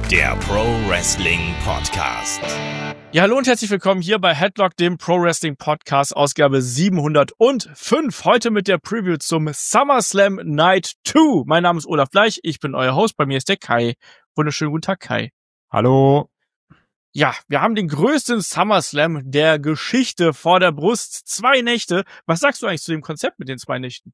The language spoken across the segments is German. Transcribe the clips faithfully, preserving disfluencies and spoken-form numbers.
der Pro Wrestling Podcast. Ja, hallo und herzlich willkommen hier bei Headlock, dem Pro Wrestling Podcast, Ausgabe siebenhundertfünf. Heute mit der Preview zum SummerSlam Night zwei. Mein Name ist Olaf Bleich, ich bin euer Host, bei mir ist der Kai. Wunderschönen guten Tag, Kai. Hallo. Ja, wir haben den größten SummerSlam der Geschichte vor der Brust. Zwei Nächte. Was sagst du eigentlich zu dem Konzept mit den zwei Nächten?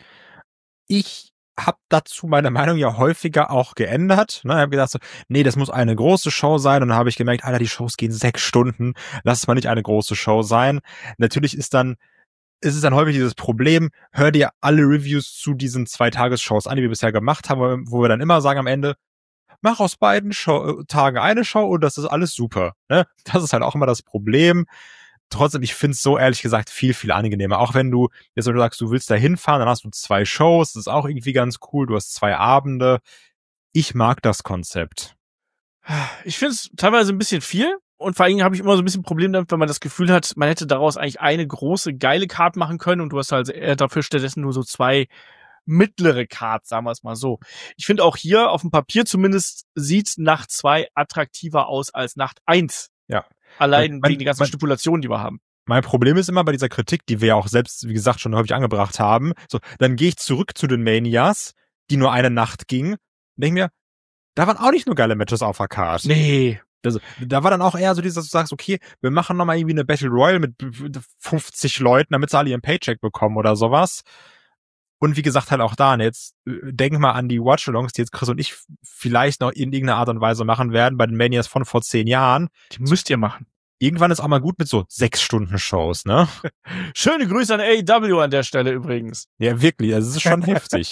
Ich habe dazu meine Meinung ja häufiger auch geändert. Ne, ich habe gedacht so, nee, das muss eine große Show sein. Und dann habe ich gemerkt, Alter, die Shows gehen sechs Stunden. Lass es mal nicht eine große Show sein. Natürlich ist dann, ist es dann häufig dieses Problem, hör dir alle Reviews zu diesen zwei Tagesshows an, die wir bisher gemacht haben, wo wir dann immer sagen am Ende, mach aus beiden Show- Tagen eine Show und das ist alles super. Ne? Das ist halt auch immer das Problem. Trotzdem, ich finde es so ehrlich gesagt viel, viel angenehmer. Auch wenn du jetzt, wenn du sagst, du willst da hinfahren, dann hast du zwei Shows, das ist auch irgendwie ganz cool, du hast zwei Abende. Ich mag das Konzept. Ich finde es teilweise ein bisschen viel und vor allem habe ich immer so ein bisschen ein Problem damit, wenn man das Gefühl hat, man hätte daraus eigentlich eine große, geile Card machen können und du hast halt eher dafür stattdessen nur so zwei mittlere Cards, sagen wir es mal so. Ich finde auch hier auf dem Papier zumindest sieht Nacht zwei attraktiver aus als Nacht eins. Ja. Allein mein, wegen den ganzen mein, Stipulationen, die wir haben. Mein Problem ist immer bei dieser Kritik, die wir ja auch selbst, wie gesagt, schon häufig angebracht haben. So, dann gehe ich zurück zu den Manias, die nur eine Nacht gingen, und denke mir, da waren auch nicht nur geile Matches auf der Card. Nee. Also, da war dann auch eher so dieses, dass du sagst, okay, wir machen nochmal irgendwie eine Battle Royale mit fünfzig Leuten, damit sie alle ihren Paycheck bekommen oder sowas. Und wie gesagt, halt auch da, und jetzt denk mal an die Watch-Alongs, die jetzt Chris und ich vielleicht noch in irgendeiner Art und Weise machen werden, bei den Manias von vor zehn Jahren. Die müsst ihr machen. Irgendwann ist auch mal gut mit so sechs Stunden Shows, ne? Schöne Grüße an A E W an der Stelle übrigens. Ja, wirklich, das ist schon heftig.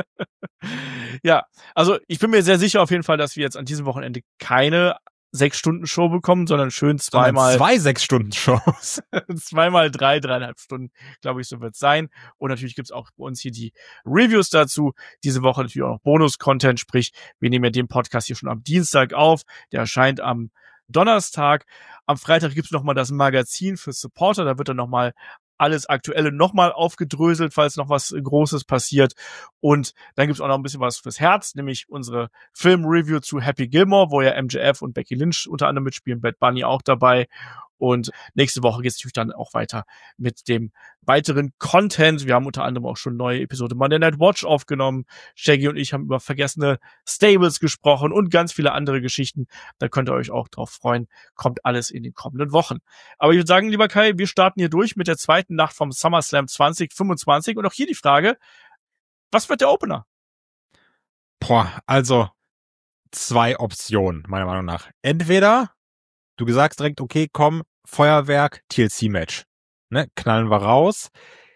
Ja, also ich bin mir sehr sicher auf jeden Fall, dass wir jetzt an diesem Wochenende keine Sechs-Stunden-Show bekommen, sondern schön zweimal... Sondern zwei Sechs-Stunden-Shows. zweimal drei, dreieinhalb Stunden, glaube ich, so wird es sein. Und natürlich gibt's auch bei uns hier die Reviews dazu. Diese Woche natürlich auch noch Bonus-Content, sprich, wir nehmen ja den Podcast hier schon am Dienstag auf. Der erscheint am Donnerstag. Am Freitag gibt's noch mal das Magazin für Supporter. Da wird dann noch mal alles Aktuelle nochmal aufgedröselt, falls noch was Großes passiert. Und dann gibt's auch noch ein bisschen was fürs Herz, nämlich unsere Film-Review zu Happy Gilmore, wo ja M J F und Becky Lynch unter anderem mitspielen, Bad Bunny auch dabei. Und nächste Woche geht's natürlich dann auch weiter mit dem weiteren Content. Wir haben unter anderem auch schon eine neue Episode Monday Night Watch aufgenommen. Shaggy und ich haben über vergessene Stables gesprochen und ganz viele andere Geschichten. Da könnt ihr euch auch drauf freuen. Kommt alles in den kommenden Wochen. Aber ich würde sagen, lieber Kai, wir starten hier durch mit der zweiten Nacht vom SummerSlam zwanzig fünfundzwanzig. Und auch hier die Frage, was wird der Opener? Boah, also zwei Optionen, meiner Meinung nach. Entweder du sagst direkt, okay, komm, Feuerwerk, T L C-Match. Ne, knallen wir raus.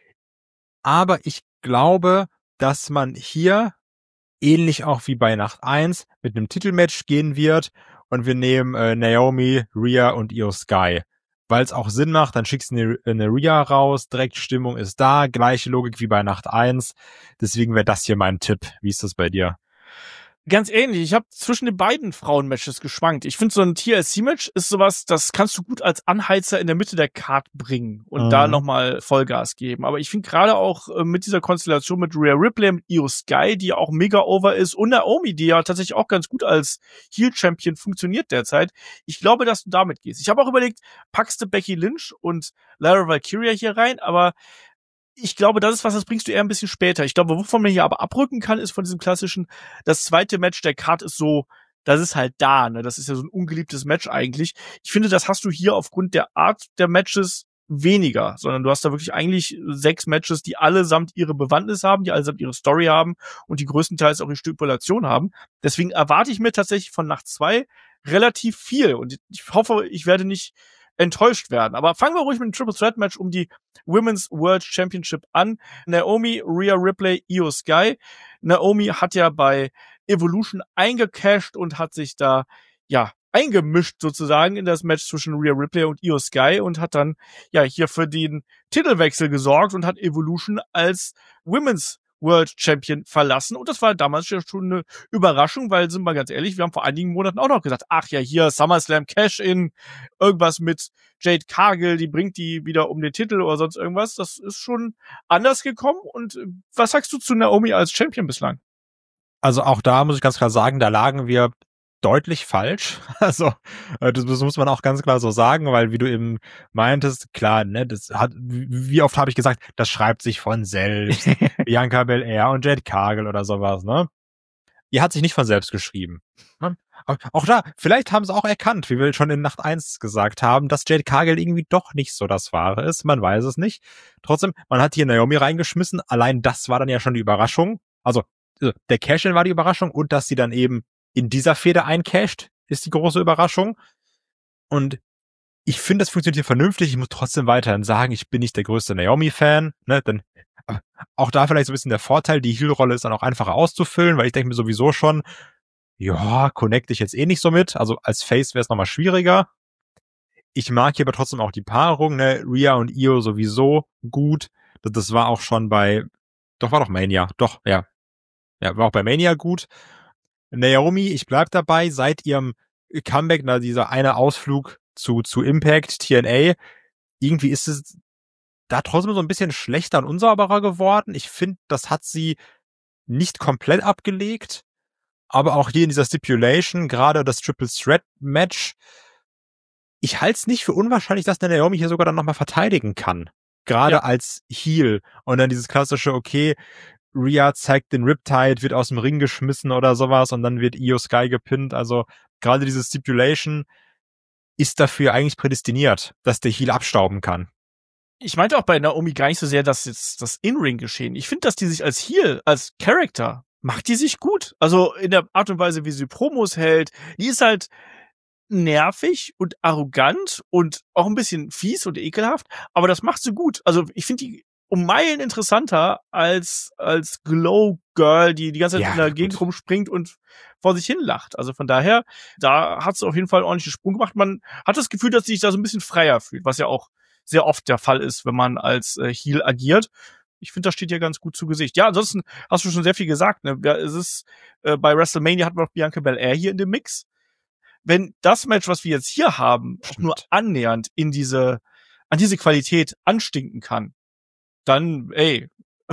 Aber ich glaube, dass man hier, ähnlich auch wie bei Nacht eins, mit einem Titelmatch gehen wird und wir nehmen äh, Naomi, Rhea und Io Sky. Weil es auch Sinn macht, dann schickst du eine, eine Rhea raus, direkt Stimmung ist da, gleiche Logik wie bei Nacht eins. Deswegen wäre das hier mein Tipp. Wie ist das bei dir? Ganz ähnlich. Ich habe zwischen den beiden Frauenmatches geschwankt. Ich finde, so ein T L C-Match ist sowas, das kannst du gut als Anheizer in der Mitte der Card bringen und mhm. da nochmal Vollgas geben. Aber ich finde gerade auch äh, mit dieser Konstellation mit Rhea Ripley, mit Io Sky, die ja auch mega over ist, und Naomi, die ja tatsächlich auch ganz gut als Heel-Champion funktioniert derzeit. Ich glaube, dass du damit gehst. Ich habe auch überlegt, packst du Becky Lynch und Lara Valkyria hier rein, aber ich glaube, das ist was, das bringst du eher ein bisschen später. Ich glaube, wovon man hier aber abrücken kann, ist von diesem klassischen, das zweite Match der Card ist so, das ist halt da, ne? Das ist ja so ein ungeliebtes Match eigentlich. Ich finde, das hast du hier aufgrund der Art der Matches weniger, sondern du hast da wirklich eigentlich sechs Matches, die allesamt ihre Bewandtnis haben, die allesamt ihre Story haben und die größtenteils auch ihre Stipulation haben. Deswegen erwarte ich mir tatsächlich von Nacht zwei relativ viel und ich hoffe, ich werde nicht enttäuscht werden. Aber fangen wir ruhig mit dem Triple Threat Match um die Women's World Championship an. Naomi, Rhea Ripley, Io Sky. Naomi hat ja bei Evolution eingecasht und hat sich da, ja, eingemischt sozusagen in das Match zwischen Rhea Ripley und Io Sky und hat dann, ja, hier für den Titelwechsel gesorgt und hat Evolution als Women's World Champion verlassen. Und das war damals ja schon eine Überraschung, weil, sind wir ganz ehrlich, wir haben vor einigen Monaten auch noch gesagt, ach ja, hier SummerSlam Cash-In, irgendwas mit Jade Cargill, die bringt die wieder um den Titel oder sonst irgendwas. Das ist schon anders gekommen. Und was sagst du zu Naomi als Champion bislang? Also auch da muss ich ganz klar sagen, da lagen wir deutlich falsch. Also, das, das muss man auch ganz klar so sagen, weil wie du eben meintest, klar, ne, das hat, wie oft habe ich gesagt, das schreibt sich von selbst. Bianca Belair und Jade Cargill oder sowas, ne? Die hat sich nicht von selbst geschrieben. Ne? Auch da, vielleicht haben sie auch erkannt, wie wir schon in Nacht eins gesagt haben, dass Jade Cargill irgendwie doch nicht so das Wahre ist. Man weiß es nicht. Trotzdem, man hat hier Naomi reingeschmissen. Allein das war dann ja schon die Überraschung. Also, der Cash-In war die Überraschung und dass sie dann eben in dieser Fehde eincasht, ist die große Überraschung. Und ich finde, das funktioniert hier vernünftig. Ich muss trotzdem weiterhin sagen, ich bin nicht der größte Naomi-Fan. Ne? Denn auch da vielleicht so ein bisschen der Vorteil, die Heel-Rolle ist dann auch einfacher auszufüllen, weil ich denke mir sowieso schon, ja, connecte ich jetzt eh nicht so mit. Also als Face wäre es nochmal schwieriger. Ich mag hier aber trotzdem auch die Paarung. Ne? Rhea und Io sowieso gut. Das, das war auch schon bei, doch war doch Mania. Doch, ja. Ja, war auch bei Mania gut. Naomi, ich bleib dabei, seit ihrem Comeback, na, dieser eine Ausflug zu, zu Impact, T N A, irgendwie ist es da trotzdem so ein bisschen schlechter und unsauberer geworden. Ich finde, das hat sie nicht komplett abgelegt, aber auch hier in dieser Stipulation, gerade das Triple Threat Match, ich halte es nicht für unwahrscheinlich, dass der Naomi hier sogar dann nochmal verteidigen kann. Gerade ja. als Heel. Und dann dieses klassische, okay, Rhea zeigt den Riptide, wird aus dem Ring geschmissen oder sowas und dann wird Io Sky gepinnt. Also gerade diese Stipulation ist dafür eigentlich prädestiniert, dass der Heel abstauben kann. Ich meinte auch bei Naomi gar nicht so sehr, dass jetzt das In-Ring-Geschehen. Ich finde, dass die sich als Heel, als Character, macht die sich gut. Also in der Art und Weise, wie sie Promos hält, die ist halt nervig und arrogant und auch ein bisschen fies und ekelhaft, aber das macht sie gut. Also ich finde die um Meilen interessanter als als Glow Girl, die die ganze Zeit ja, in der Gegend gut. rumspringt und vor sich hin lacht. Also von daher, da hat sie auf jeden Fall einen ordentlichen Sprung gemacht. Man hat das Gefühl, dass sie sich da so ein bisschen freier fühlt, was ja auch sehr oft der Fall ist, wenn man als äh, Heel agiert. Ich finde, das steht ja ganz gut zu Gesicht. Ja, ansonsten hast du schon sehr viel gesagt. Ne? Ja, es ist äh, bei WrestleMania hatten wir noch Bianca Belair hier in dem Mix. Wenn das Match, was wir jetzt hier haben, auch nur annähernd in diese an diese Qualität anstinken kann, dann, ey,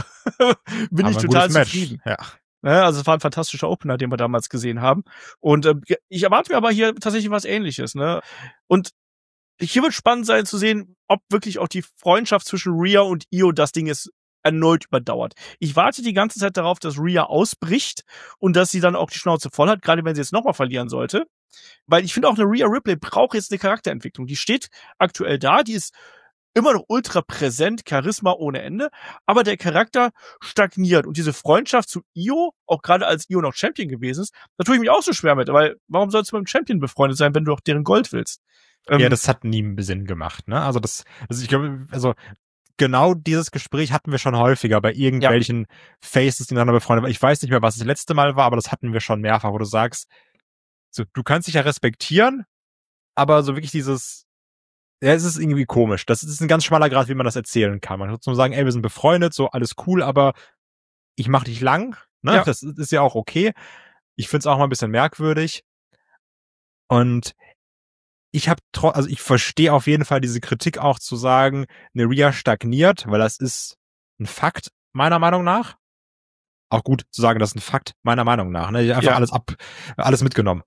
bin Aber ich total zufrieden. Ja. Ja, also es war ein fantastischer Opener, den wir damals gesehen haben. Und äh, ich erwarte mir aber hier tatsächlich was Ähnliches. Ne? Und hier wird spannend sein zu sehen, ob wirklich auch die Freundschaft zwischen Rhea und Io das Ding ist erneut überdauert. Ich warte die ganze Zeit darauf, dass Rhea ausbricht und dass sie dann auch die Schnauze voll hat, gerade wenn sie jetzt nochmal verlieren sollte. Weil ich finde auch, eine Rhea Ripley braucht jetzt eine Charakterentwicklung. Die steht aktuell da, die ist immer noch ultra präsent, Charisma ohne Ende, aber der Charakter stagniert. Und diese Freundschaft zu Io, auch gerade als Io noch Champion gewesen ist, da tue ich mich auch so schwer mit, weil warum sollst du mit dem Champion befreundet sein, wenn du doch deren Gold willst? Ähm, ja, das hat nie Sinn gemacht, ne? Also das, also ich glaube, also genau dieses Gespräch hatten wir schon häufiger bei irgendwelchen ja. Faces, die miteinander befreundet waren. Ich weiß nicht mehr, was das letzte Mal war, aber das hatten wir schon mehrfach, wo du sagst, so, du kannst dich ja respektieren, aber so wirklich dieses, ja, es ist irgendwie komisch. Das ist ein ganz schmaler Grad, wie man das erzählen kann. Man kann nur sagen, ey, wir sind befreundet, so alles cool, aber ich mach dich lang, ne? Ja. Das ist ja auch okay. Ich find's auch mal ein bisschen merkwürdig. Und ich habe tro- also ich verstehe auf jeden Fall diese Kritik auch zu sagen, eine Rhea stagniert, weil das ist ein Fakt meiner Meinung nach. Auch gut zu sagen, das ist ein Fakt meiner Meinung nach. Ne? Ich einfach ja. alles ab, alles mitgenommen.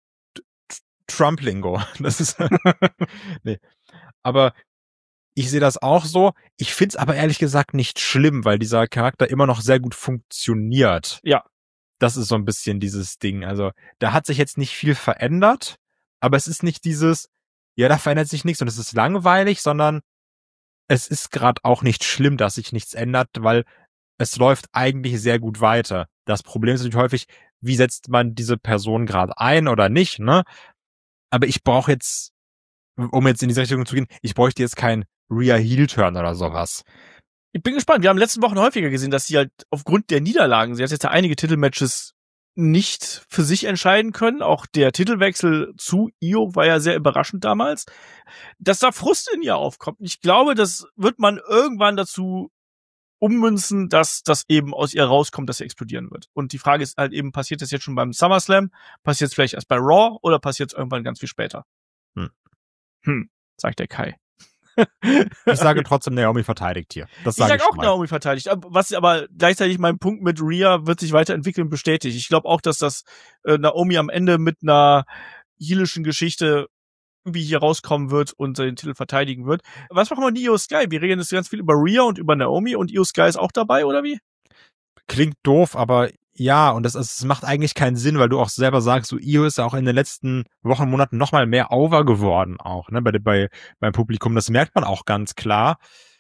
Trump-Lingo. Das ist nee. Aber ich sehe das auch so. Ich find's aber ehrlich gesagt nicht schlimm, weil dieser Charakter immer noch sehr gut funktioniert. Ja. Das ist so ein bisschen dieses Ding. Also da hat sich jetzt nicht viel verändert, aber es ist nicht dieses, ja, da verändert sich nichts und es ist langweilig, sondern es ist gerade auch nicht schlimm, dass sich nichts ändert, weil es läuft eigentlich sehr gut weiter. Das Problem ist natürlich häufig, wie setzt man diese Person gerade ein oder nicht, ne? Aber ich brauche jetzt, um jetzt in diese Richtung zu gehen, ich bräuchte jetzt kein Rhea Heel-Turn oder sowas. Ich bin gespannt. Wir haben in den letzten Wochen häufiger gesehen, dass sie halt aufgrund der Niederlagen, sie hat jetzt ja einige Titelmatches nicht für sich entscheiden können. Auch der Titelwechsel zu Io war ja sehr überraschend damals. Dass da Frust in ihr aufkommt. Ich glaube, das wird man irgendwann dazu ummünzen, dass das eben aus ihr rauskommt, dass sie explodieren wird. Und die Frage ist halt eben, passiert das jetzt schon beim SummerSlam? Passiert es vielleicht erst bei Raw oder passiert es irgendwann ganz viel später? Hm. Hm, sagt der Kai. Ich sage trotzdem, Naomi verteidigt hier. Das ich sage sag ich auch, Naomi verteidigt. Was aber gleichzeitig mein Punkt mit Rhea wird sich weiterentwickeln bestätigt. Ich glaube auch, dass das äh, Naomi am Ende mit einer heelischen Geschichte irgendwie hier rauskommen wird und den Titel verteidigen wird. Was machen wir mit Io Sky? Wir reden jetzt ganz viel über Rhea und über Naomi und Io Sky ist auch dabei, oder wie? Klingt doof, aber ja, und das, das macht eigentlich keinen Sinn, weil du auch selber sagst, so Io ist ja auch in den letzten Wochen, Monaten noch mal mehr over geworden auch, ne, bei, bei, beim Publikum. Das merkt man auch ganz klar.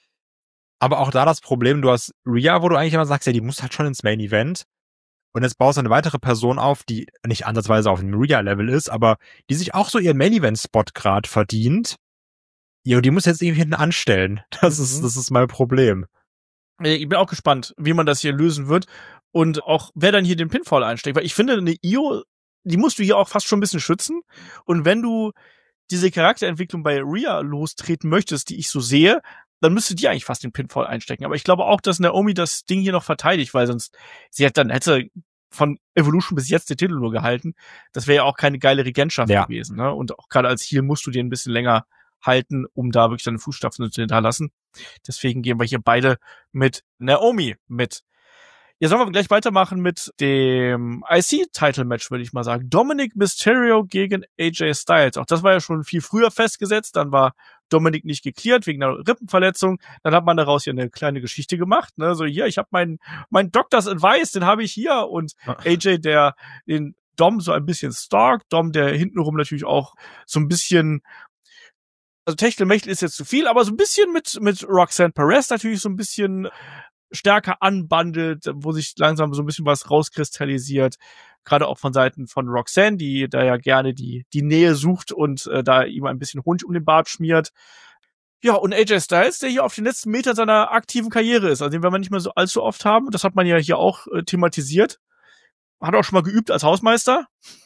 Aber auch da das Problem, du hast Rhea, wo du eigentlich immer sagst, ja, die muss halt schon ins Main Event. Und jetzt baust du eine weitere Person auf, die nicht ansatzweise auf dem Rhea-Level ist, aber die sich auch so ihren Main-Event-Spot gerade verdient. Ja, die muss jetzt irgendwie hinten anstellen. Das Mhm. ist, das ist mein Problem. Ich bin auch gespannt, wie man das hier lösen wird und auch wer dann hier den Pinfall einsteckt, weil ich finde, eine Io, die musst du hier auch fast schon ein bisschen schützen und wenn du diese Charakterentwicklung bei Rhea lostreten möchtest, die ich so sehe, dann müsste die eigentlich fast den Pinfall einstecken. Aber ich glaube auch, dass Naomi das Ding hier noch verteidigt, weil sonst sie hat dann hätte von Evolution bis jetzt den Titel nur gehalten. Das wäre ja auch keine geile Regentschaft Ja. gewesen, ne? Und auch gerade als Heel musst du den ein bisschen länger halten, um da wirklich deine Fußstapfen zu hinterlassen. Deswegen gehen wir hier beide mit Naomi mit. Ja, sollen wir gleich weitermachen mit dem I C-Title-Match, würde ich mal sagen. Dominic Mysterio gegen A J Styles. Auch das war ja schon viel früher festgesetzt. Dann war Dominic nicht geklärt wegen einer Rippenverletzung. Dann hat man daraus hier eine kleine Geschichte gemacht. Ne? So, hier, ich habe meinen mein Doctor's Advice, den habe ich hier. Und A J, der den Dom so ein bisschen stalkt. Dom, der hintenrum natürlich auch so ein bisschen, also Techtelmechtel ist jetzt zu viel, aber so ein bisschen mit mit Roxanne Perez natürlich so ein bisschen stärker anbandelt, wo sich langsam so ein bisschen was rauskristallisiert. Gerade auch von Seiten von Roxanne, die da ja gerne die die Nähe sucht und äh, da ihm ein bisschen Honig um den Bart schmiert. Ja, und A J Styles, der hier auf den letzten Metern seiner aktiven Karriere ist. Also den werden wir nicht mehr so allzu oft haben. Das hat man ja hier auch äh, thematisiert. Hat auch schon mal geübt als Hausmeister.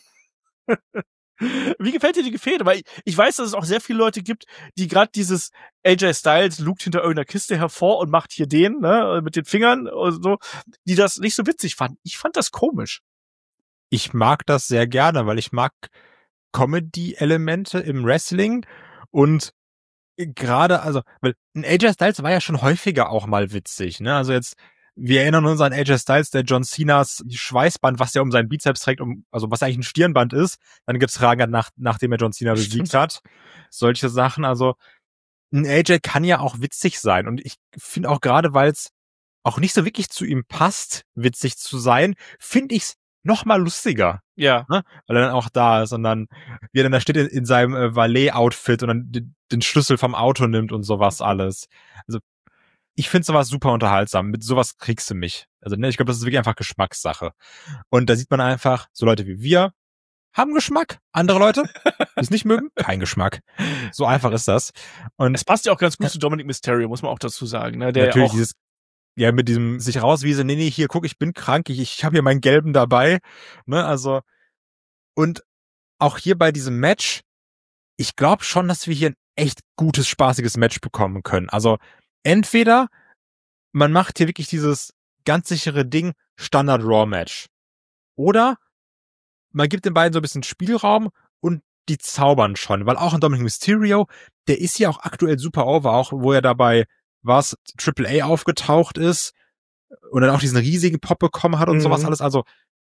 Wie gefällt dir die Gefäde? Weil ich, ich weiß, dass es auch sehr viele Leute gibt, die gerade dieses A J Styles lugt hinter irgendeiner Kiste hervor und macht hier den, ne, mit den Fingern und so, die das nicht so witzig fanden. Ich fand das komisch. Ich mag das sehr gerne, weil ich mag Comedy-Elemente im Wrestling und gerade, also, weil ein A J Styles war ja schon häufiger auch mal witzig, ne, also jetzt, wir erinnern uns an A J Styles, der John Cenas Schweißband, was der um seinen Bizeps trägt, um, also was eigentlich ein Stirnband ist, dann getragen hat, nach, nachdem er John Cena besiegt Stimmt. hat. Solche Sachen, also ein A J kann ja auch witzig sein und ich finde auch gerade, weil es auch nicht so wirklich zu ihm passt, witzig zu sein, finde ich's noch mal lustiger. Ja. Ne? Weil er dann auch da ist und dann, wie er dann da steht in, in seinem äh, Valet-Outfit und dann den, den Schlüssel vom Auto nimmt und sowas alles. Also ich finde sowas super unterhaltsam. Mit sowas kriegst du mich. Also ne, ich glaube, das ist wirklich einfach Geschmackssache. Und da sieht man einfach, so Leute wie wir haben Geschmack. Andere Leute, die es nicht mögen, kein Geschmack. So einfach ist das. Und Es passt ja auch ganz gut zu Dominic Mysterio, muss man auch dazu sagen, ne? Der natürlich auch dieses, ja, mit diesem sich rauswiesen, nee, nee, hier, guck, ich bin krank, ich, ich habe hier meinen Gelben dabei. Ne, also, und auch hier bei diesem Match, ich glaube schon, dass wir hier ein echt gutes, spaßiges Match bekommen können. Also, entweder man macht hier wirklich dieses ganz sichere Ding Standard-Raw-Match. Oder man gibt den beiden so ein bisschen Spielraum und die zaubern schon. Weil auch ein Dominic Mysterio, der ist ja auch aktuell super over, auch wo er dabei was Triple A aufgetaucht ist und dann auch diesen riesigen Pop bekommen hat und Mhm. sowas alles. Also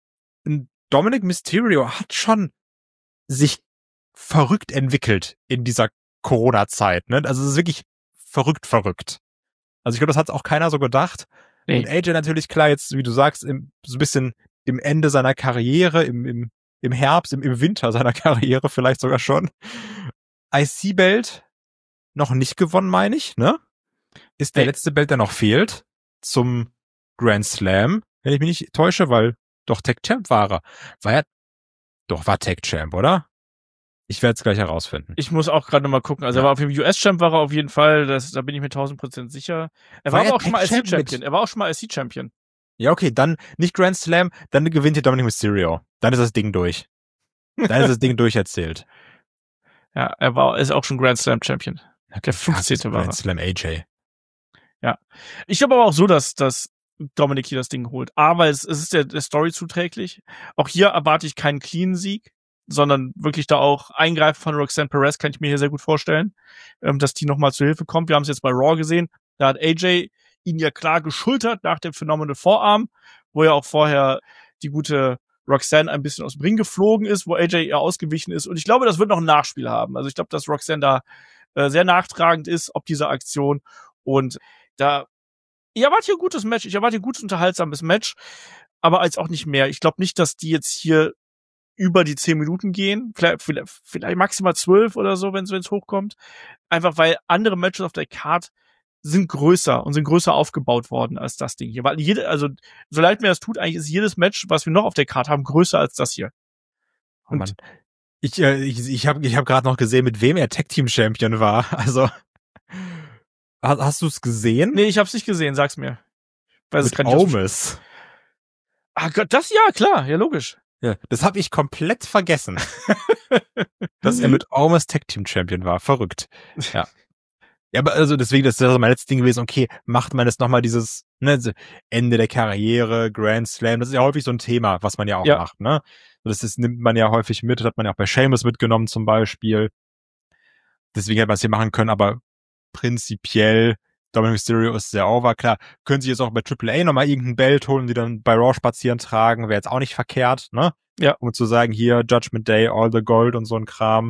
ein Dominic Mysterio hat schon sich verrückt entwickelt in dieser Corona-Zeit. Ne? Also es ist wirklich verrückt, verrückt. Also ich glaube, das hat auch keiner so gedacht. Nee. Und A J natürlich, klar, jetzt, wie du sagst, im, so ein bisschen im Ende seiner Karriere, im, im, im Herbst, im, im Winter seiner Karriere vielleicht sogar schon. I C-Belt noch nicht gewonnen, meine ich, ne? Ist der Nee. letzte Belt, der noch fehlt, zum Grand Slam, wenn ich mich nicht täusche, weil doch Tag-Champ war er. War er, doch, war Tag-Champ, oder? Ich werde es gleich herausfinden. Ich muss auch gerade noch mal gucken. Also Ja. er war auf dem U S-Champ, war er auf jeden Fall. Das, da bin ich mir tausend Prozent sicher. Er war, War aber er auch schon mal I Tag-Champ C-Champion. mit- Er war auch schon mal I C-Champion. Ja, okay, dann nicht Grand Slam, dann gewinnt hier Dominic Mysterio. Dann ist das Ding durch. Dann ist das Ding durcherzählt. Ja, er war, ist auch schon Grand Slam-Champion. Der fünfzehnte war er. Grand Slam A J. Ich glaube aber auch so, dass, dass Dominic hier das Ding holt. A, weil es, es ist der, der Story zuträglich. Auch hier erwarte ich keinen clean Sieg. sondern wirklich da auch Eingreifen von Roxanne Perez kann ich mir hier sehr gut vorstellen, ähm, dass die nochmal zur Hilfe kommt. Wir haben es jetzt bei Raw gesehen, da hat A J ihn ja klar geschultert nach dem Phenomenal Vorarm, wo ja auch vorher die gute Roxanne ein bisschen aus dem Ring geflogen ist, wo A J ihr ausgewichen ist. Und ich glaube, das wird noch ein Nachspiel haben. Also ich glaube, dass Roxanne da äh, sehr nachtragend ist, ob dieser Aktion. Und da, ich erwarte hier ein gutes Match. Ich erwarte ein gutes, unterhaltsames Match, aber als auch nicht mehr. Ich glaube nicht, dass die jetzt hier über die zehn Minuten gehen. Vielleicht, vielleicht, vielleicht maximal zwölf oder so, wenn es hochkommt. Einfach weil andere Matches auf der Card sind größer und sind größer aufgebaut worden als das Ding hier. Weil jede, also, so leid mir das tut, eigentlich ist jedes Match, was wir noch auf der Karte haben, größer als das hier. Und oh Mann. Ich, äh, ich, ich habe ich hab gerade noch gesehen, mit wem er Tag-Team-Champion war. Also, hast, hast du es gesehen? Nee, ich hab's nicht gesehen, sag's mir. Weiß mit Omis. Ah Gott, das ja, klar, ja, logisch. Ja, das habe ich komplett vergessen. Dass er mit Omis Tag-Team-Champion war. Verrückt. Ja. Ja, aber also deswegen, das ist mein letztes Ding gewesen, okay, macht man jetzt nochmal dieses, ne, Ende der Karriere, Grand Slam, das ist ja häufig so ein Thema, was man ja auch ja. macht, ne? Das ist, nimmt man ja häufig mit, das hat man ja auch bei Sheamus mitgenommen zum Beispiel. Deswegen hätte man es hier machen können, aber prinzipiell, Dominic Mysterio ist sehr over, klar, können sie jetzt auch bei Triple A nochmal irgendein Belt holen, die dann bei Raw spazieren tragen, wäre jetzt auch nicht verkehrt, ne? Ja. Um zu sagen, hier, Judgment Day, All the Gold und so ein Kram.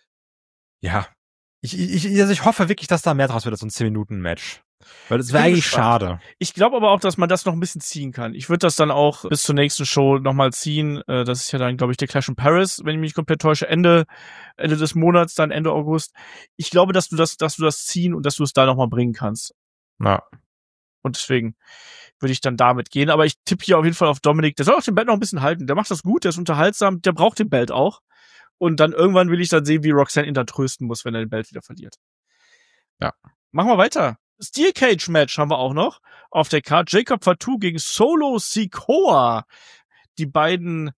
Ja. Ich, ich, also ich hoffe wirklich, dass da mehr draus wird als so ein zehn-Minuten-Match. Weil das wäre eigentlich schade. Ich glaube aber auch, dass man das noch ein bisschen ziehen kann. Ich würde das dann auch bis zur nächsten Show nochmal ziehen. Das ist ja dann, glaube ich, der Clash in Paris, wenn ich mich komplett täusche, Ende, Ende des Monats, dann Ende August. Ich glaube, dass du das, dass du das ziehen und dass du es da nochmal bringen kannst. Ja. Und deswegen würde ich dann damit gehen. Aber ich tippe hier auf jeden Fall auf Dominik. Der soll auch den Belt noch ein bisschen halten. Der macht das gut, der ist unterhaltsam, der braucht den Belt auch. Und dann irgendwann will ich dann sehen, wie Roxanne ihn dann trösten muss, wenn er den Belt wieder verliert. Ja. Machen wir weiter. Steel Cage Match haben wir auch noch auf der Card. Jacob Fatu gegen Solo Sikoa. Die beiden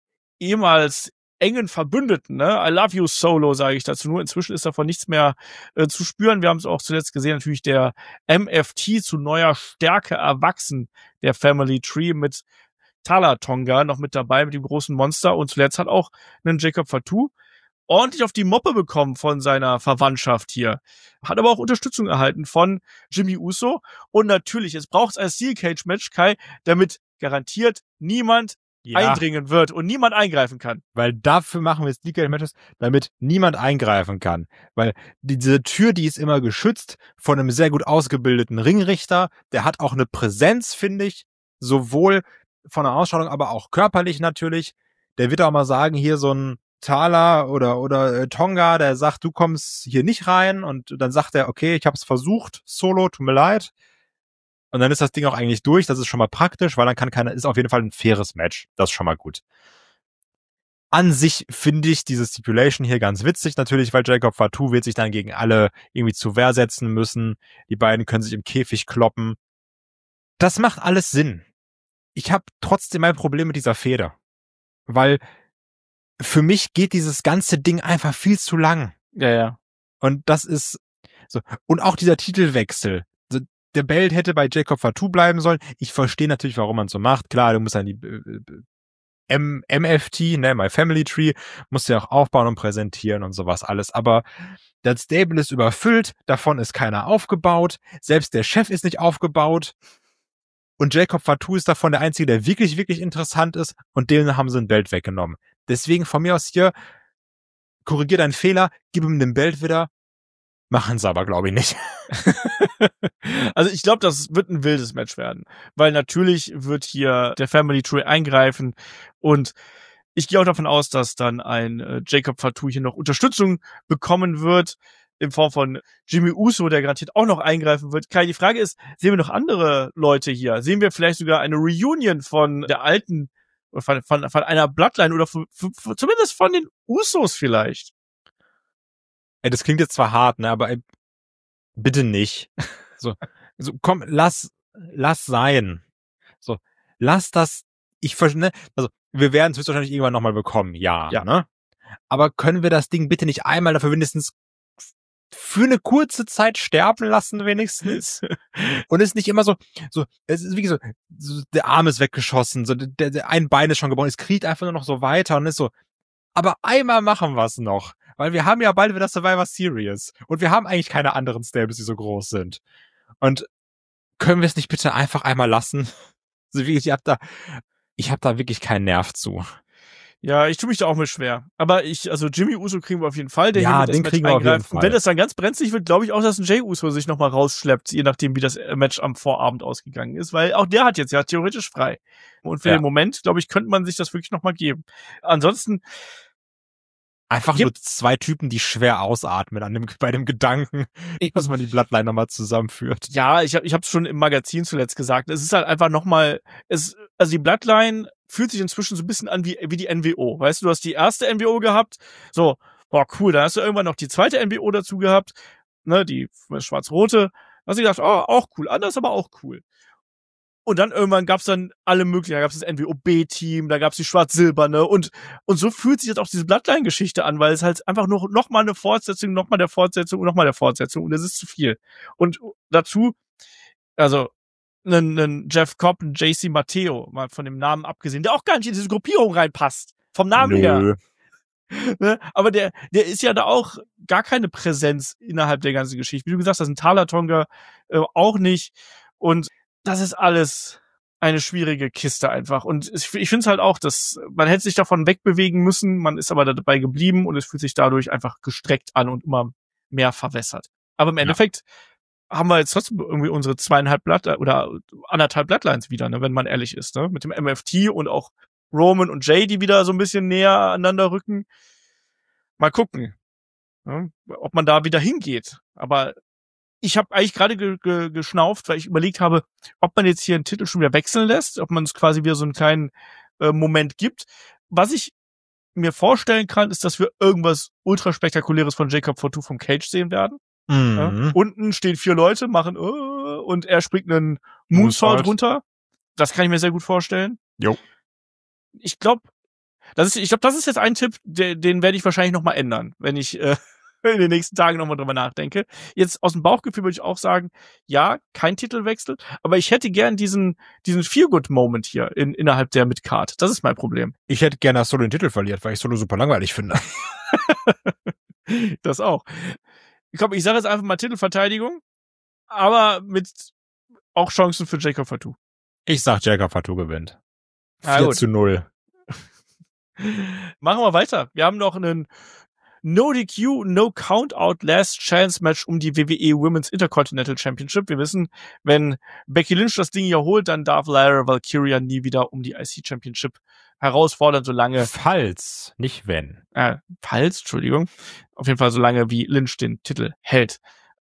ehemals engen Verbündeten, ne? I love you, Solo, sage ich dazu nur. Inzwischen ist davon nichts mehr äh, zu spüren. Wir haben es auch zuletzt gesehen, natürlich der M F T zu neuer Stärke erwachsen, der Family Tree mit Tala Tonga noch mit dabei, mit dem großen Monster. Und zuletzt hat auch einen Jacob Fatu ordentlich auf die Moppe bekommen von seiner Verwandtschaft hier. Hat aber auch Unterstützung erhalten von Jimmy Uso. Und natürlich, es braucht ein Steel Cage Match, Kai, damit garantiert niemand ja. eindringen wird und niemand eingreifen kann. Weil dafür machen wir Steel Cage Matches, damit niemand eingreifen kann. Weil diese Tür, die ist immer geschützt von einem sehr gut ausgebildeten Ringrichter. Der hat auch eine Präsenz, finde ich, sowohl von der Ausstrahlung, aber auch körperlich natürlich. Der wird auch mal sagen, hier so ein Tala oder oder äh, Tonga, der sagt, du kommst hier nicht rein, und dann sagt er, okay, ich habe es versucht, Solo, tut mir leid. Und dann ist das Ding auch eigentlich durch, das ist schon mal praktisch, weil dann kann keiner, ist auf jeden Fall ein faires Match, das ist schon mal gut. An sich finde ich diese Stipulation hier ganz witzig natürlich, weil Jacob Fatu wird sich dann gegen alle irgendwie zur Wehr setzen müssen, die beiden können sich im Käfig kloppen. Das macht alles Sinn. Ich habe trotzdem mein Problem mit dieser Fehde, weil für mich geht dieses ganze Ding einfach viel zu lang. Ja, ja. Und das ist so. Und auch dieser Titelwechsel. Der Belt hätte bei Jacob Fatu bleiben sollen. Ich verstehe natürlich, warum man so macht. Klar, du musst dann die M F T, ne, My Family Tree, musst du ja auch aufbauen und präsentieren und sowas alles. Aber das Stable ist überfüllt, davon ist keiner aufgebaut. Selbst der Chef ist nicht aufgebaut. Und Jacob Fatu ist davon der Einzige, der wirklich, wirklich interessant ist. Und denen haben sie ein Belt weggenommen. Deswegen von mir aus hier, korrigier deinen Fehler, gib ihm den Belt wieder. Machen sie aber, glaube ich, nicht. Also ich glaube, das wird ein wildes Match werden. Weil natürlich wird hier der Family Tree eingreifen. Und ich gehe auch davon aus, dass dann ein äh, Jacob Fatu hier noch Unterstützung bekommen wird. In Form von Jimmy Uso, der garantiert auch noch eingreifen wird. Kai, die Frage ist, sehen wir noch andere Leute hier? Sehen wir vielleicht sogar eine Reunion von der alten, von, von, von einer Bloodline oder von, von, zumindest von den Usos vielleicht? Ey, das klingt jetzt zwar hart, ne, aber ey, bitte nicht. So, so, komm, lass, lass sein. So, lass das, ich verstehe, also, wir werden es höchstwahrscheinlich irgendwann nochmal bekommen, ja, ja, ne? Aber können wir das Ding bitte nicht einmal dafür mindestens für eine kurze Zeit sterben lassen wenigstens? Und es ist nicht immer so, so, es ist wie so, so der Arm ist weggeschossen, so der, der ein Bein ist schon gebrochen, es kriegt einfach nur noch so weiter und ist so, aber einmal machen wir es noch. Weil wir haben ja bald wieder Survivor Series. Und wir haben eigentlich keine anderen Stables, die so groß sind. Und können wir es nicht bitte einfach einmal lassen? Also wirklich, ich hab da, ich hab da wirklich keinen Nerv zu. Ja, ich tue mich da auch mit schwer. Aber ich, also Jimmy Uso kriegen wir auf jeden Fall, der ja, hier mit das den Match kriegen wir auf jeden eingreift. Fall. Und wenn es dann ganz brenzlig wird, glaube ich auch, dass ein Jey Uso sich nochmal rausschleppt, je nachdem, wie das Match am Vorabend ausgegangen ist. Weil auch der hat jetzt ja theoretisch frei. Und für Ja. den Moment, glaube ich, könnte man sich das wirklich nochmal geben. Ansonsten Einfach Yep. nur zwei Typen, die schwer ausatmen an dem, bei dem Gedanken, dass man die Bloodline nochmal zusammenführt. Ja, ich habe ich hab's schon im Magazin zuletzt gesagt. Es ist halt einfach nochmal, es, also die Bloodline fühlt sich inzwischen so ein bisschen an wie, wie die N W O. Weißt du, du hast die erste N W O gehabt, so, boah, cool, dann hast du irgendwann noch die zweite N W O dazu gehabt, ne, die schwarz-rote. Da hast du gedacht, oh, auch cool, anders, aber auch cool. Und dann irgendwann gab's dann alle möglichen, da gab's das N W O B-Team, da gab's die schwarz-silberne und und so fühlt sich jetzt auch diese Bloodline-Geschichte an, weil es halt einfach nur noch mal eine Fortsetzung, noch mal der Fortsetzung und noch mal der Fortsetzung und das ist zu viel. Und dazu, also einen, einen Jeff Cobb, einen J C Matteo, mal von dem Namen abgesehen, der auch gar nicht in diese Gruppierung reinpasst, vom Namen her. Nö. Ne? Aber der, der ist ja da auch gar keine Präsenz innerhalb der ganzen Geschichte. Wie du gesagt hast, ein Talatonga äh, auch nicht. Und das ist alles eine schwierige Kiste einfach. Und ich, ich finde es halt auch, dass man hätte sich davon wegbewegen müssen, man ist aber dabei geblieben und es fühlt sich dadurch einfach gestreckt an und immer mehr verwässert. Aber im Endeffekt ja. haben wir jetzt trotzdem irgendwie unsere zweieinhalb Blatt oder anderthalb Bloodlines wieder, ne, wenn man ehrlich ist, ne? Mit dem M F T und auch Roman und Jay, die wieder so ein bisschen näher aneinander rücken. Mal gucken, ne, ob man da wieder hingeht. Aber ich habe eigentlich gerade ge- ge- geschnauft, weil ich überlegt habe, ob man jetzt hier einen Titel schon wieder wechseln lässt, ob man es quasi wieder so einen kleinen äh, Moment gibt. Was ich mir vorstellen kann, ist, dass wir irgendwas ultra spektakuläres von Jacob Fatu vom Cage sehen werden. Mhm. Ja? Unten stehen vier Leute, machen uh, und er springt einen Moonsault Moonsault. runter. Das kann ich mir sehr gut vorstellen. Jo. Ich glaube, das ist, ich glaube, das ist jetzt ein Tipp, den, den werde ich wahrscheinlich noch mal ändern, wenn ich äh, in den nächsten Tagen nochmal drüber nachdenke. Jetzt aus dem Bauchgefühl würde ich auch sagen, ja, kein Titelwechsel, aber ich hätte gern diesen diesen Feel-Good-Moment hier in, innerhalb der Midcard. Das ist mein Problem. Ich hätte gerne, dass Solo den Titel verliert, weil ich Solo super langweilig finde. Das auch. Ich glaube, ich sage jetzt einfach mal Titelverteidigung, aber mit auch Chancen für Jacob Fatu. Ich sag, Jacob Fatu gewinnt. Ah, vier gut. zu null. Machen wir weiter. Wir haben noch einen No-D Q, No-Countout Last Chance Match um die W W E Women's Intercontinental Championship. Wir wissen, wenn Becky Lynch das Ding hier holt, dann darf Lyra Valkyria nie wieder um die I C Championship herausfordern, solange, Falls, nicht wenn. äh, falls, Entschuldigung, auf jeden Fall solange wie Lynch den Titel hält.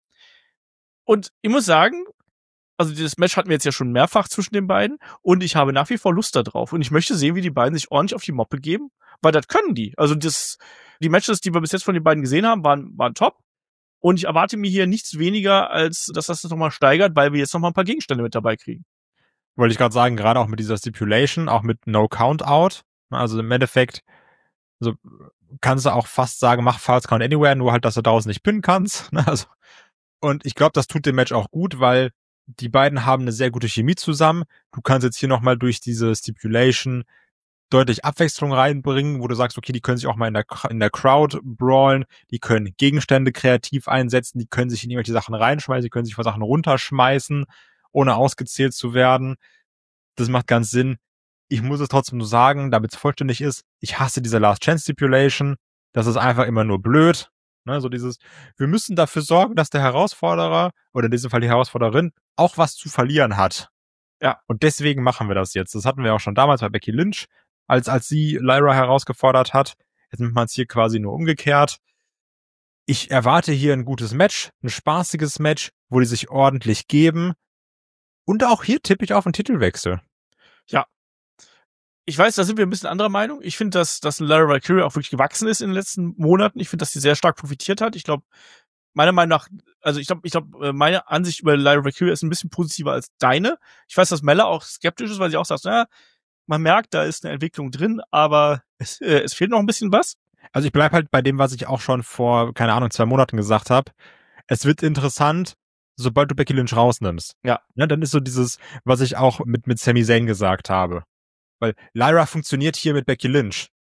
Und ich muss sagen, also dieses Match hatten wir jetzt ja schon mehrfach zwischen den beiden und ich habe nach wie vor Lust da drauf und ich möchte sehen, wie die beiden sich ordentlich auf die Moppe geben, weil das können die. Also das, die Matches, die wir bis jetzt von den beiden gesehen haben, waren, waren top und ich erwarte mir hier nichts weniger, als dass das nochmal steigert, weil wir jetzt nochmal ein paar Gegenstände mit dabei kriegen. Wollte ich gerade sagen, gerade auch mit dieser Stipulation, auch mit No Countout. Also im Endeffekt, so kannst du auch fast sagen, mach False Count Anywhere, nur halt, dass du draußen nicht pinnen kannst. Also, und ich glaube, das tut dem Match auch gut, weil die beiden haben eine sehr gute Chemie zusammen. Du kannst jetzt hier nochmal durch diese Stipulation deutlich Abwechslung reinbringen, wo du sagst, okay, die können sich auch mal in der, in der Crowd brawlen, die können Gegenstände kreativ einsetzen, die können sich in irgendwelche Sachen reinschmeißen, die können sich von Sachen runterschmeißen, ohne ausgezählt zu werden. Das macht ganz Sinn. Ich muss es trotzdem nur sagen, damit es vollständig ist, ich hasse diese Last Chance Stipulation. Das ist einfach immer nur blöd. Ne, so dieses, wir müssen dafür sorgen, dass der Herausforderer, oder in diesem Fall die Herausforderin, auch was zu verlieren hat. Ja. Und deswegen machen wir das jetzt. Das hatten wir auch schon damals bei Becky Lynch, als, als sie Lyra herausgefordert hat. Jetzt nimmt man es hier quasi nur umgekehrt. Ich erwarte hier ein gutes Match, ein spaßiges Match, wo die sich ordentlich geben. Und auch hier tippe ich auf einen Titelwechsel. Ja. Ich weiß, da sind wir ein bisschen anderer Meinung. Ich finde, dass, dass Lyra Valkyria auch wirklich gewachsen ist in den letzten Monaten. Ich finde, dass sie sehr stark profitiert hat. Ich glaube, meiner Meinung nach, also ich glaube, ich glaube, meine Ansicht über Lyra Valkyria ist ein bisschen positiver als deine. Ich weiß, dass Mella auch skeptisch ist, weil sie auch sagt, naja, man merkt, da ist eine Entwicklung drin, aber es, äh, es fehlt noch ein bisschen was. Also ich bleib halt bei dem, was ich auch schon vor, keine Ahnung, zwei Monaten gesagt habe. Es wird interessant, sobald du Becky Lynch rausnimmst. Ja. Ja, dann ist so dieses, was ich auch mit, mit Sami Zayn gesagt habe. Weil Lyra funktioniert hier mit Becky Lynch.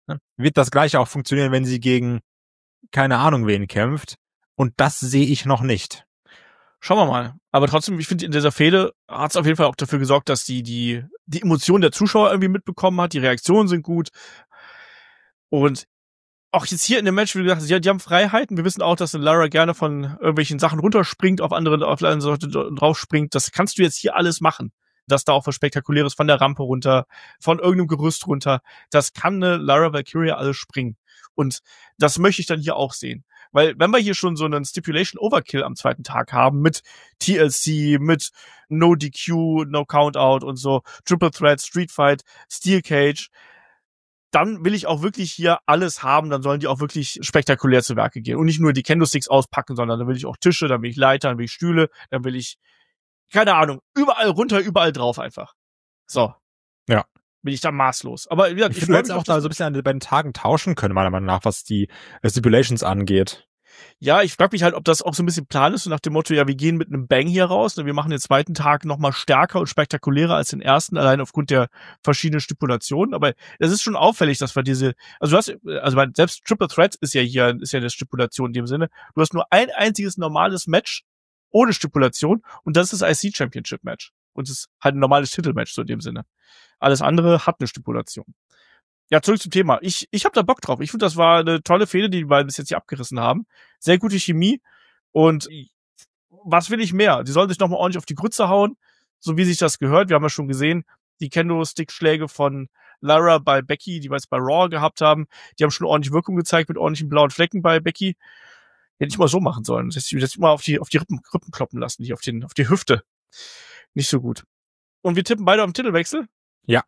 Ne? Wird das Gleiche auch funktionieren, wenn sie gegen keine Ahnung wen kämpft? Und das sehe ich noch nicht. Schauen wir mal. Aber trotzdem, ich finde, in dieser Fehde hat es auf jeden Fall auch dafür gesorgt, dass die, die, die Emotionen der Zuschauer irgendwie mitbekommen hat. Die Reaktionen sind gut. Und auch jetzt hier in dem Match, wie gesagt, die, die haben Freiheiten. Wir wissen auch, dass Lara gerne von irgendwelchen Sachen runterspringt, auf andere, auf eine Seite draufspringt. Das kannst du jetzt hier alles machen. Dass da auch was Spektakuläres von der Rampe runter, von irgendeinem Gerüst runter. Das kann eine Lara Valkyria alles springen. Und das möchte ich dann hier auch sehen. Weil wenn wir hier schon so einen Stipulation Overkill am zweiten Tag haben, mit T L C, mit No D Q, No Countout und so, Triple Threat, Street Fight, Steel Cage, dann will ich auch wirklich hier alles haben, dann sollen die auch wirklich spektakulär zu Werke gehen. Und nicht nur die Kendo-Sticks auspacken, sondern dann will ich auch Tische, dann will ich Leiter, dann will ich Stühle, dann will ich, keine Ahnung, überall runter, überall drauf einfach. So. Ja. Bin ich da maßlos. Aber wie gesagt, ich, ich würde auch da so ein bisschen an, bei den Tagen tauschen können, meiner Meinung nach, was die Stipulations angeht. Ja, ich frage mich halt, ob das auch so ein bisschen Plan ist, so nach dem Motto, ja, wir gehen mit einem Bang hier raus, wir machen den zweiten Tag nochmal stärker und spektakulärer als den ersten, allein aufgrund der verschiedenen Stipulationen. Aber es ist schon auffällig, dass wir diese, also du hast, also selbst Triple Threat ist ja hier, ist ja eine Stipulation in dem Sinne. Du hast nur ein einziges normales Match ohne Stipulation und das ist das I C Championship Match. Und es ist halt ein normales Titelmatch, so in dem Sinne. Alles andere hat eine Stipulation. Ja, zurück zum Thema. Ich ich habe da Bock drauf. Ich finde, das war eine tolle Fehde, die die beiden bis jetzt hier abgerissen haben. Sehr gute Chemie. Und was will ich mehr? Die sollen sich nochmal ordentlich auf die Grütze hauen, so wie sich das gehört. Wir haben ja schon gesehen, die Kendo-Stick-Schläge von Lara bei Becky, die wir jetzt bei Raw gehabt haben, die haben schon ordentlich Wirkung gezeigt mit ordentlichen blauen Flecken bei Becky. Hätte ich mal so machen sollen. Das hätte ich mal auf die auf die Rippen, Rippen kloppen lassen, nicht auf den auf die Hüfte. Nicht so gut. Und wir tippen beide auf den Titelwechsel? Ja.